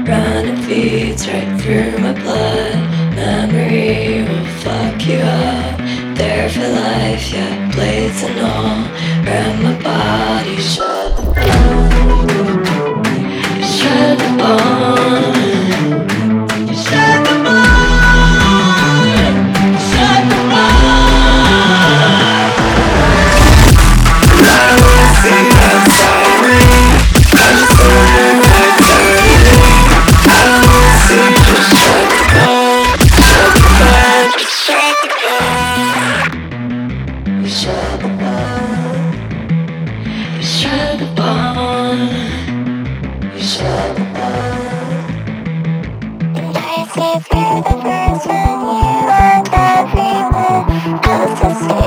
Running feeds right through my blood. Memory will fuck you up. There for life, yeah, blades and all. Around my body, shut the bone. Shut the bone. Shut the bone. Shut the bone. I wanna see outside me. I just wanna like dirty. I wanna see just shut the bone. Shut the bone. Just shut the bone. Shut the bone. Shut the bone. Shut the bone. And I see through the person you want everywhere. I was just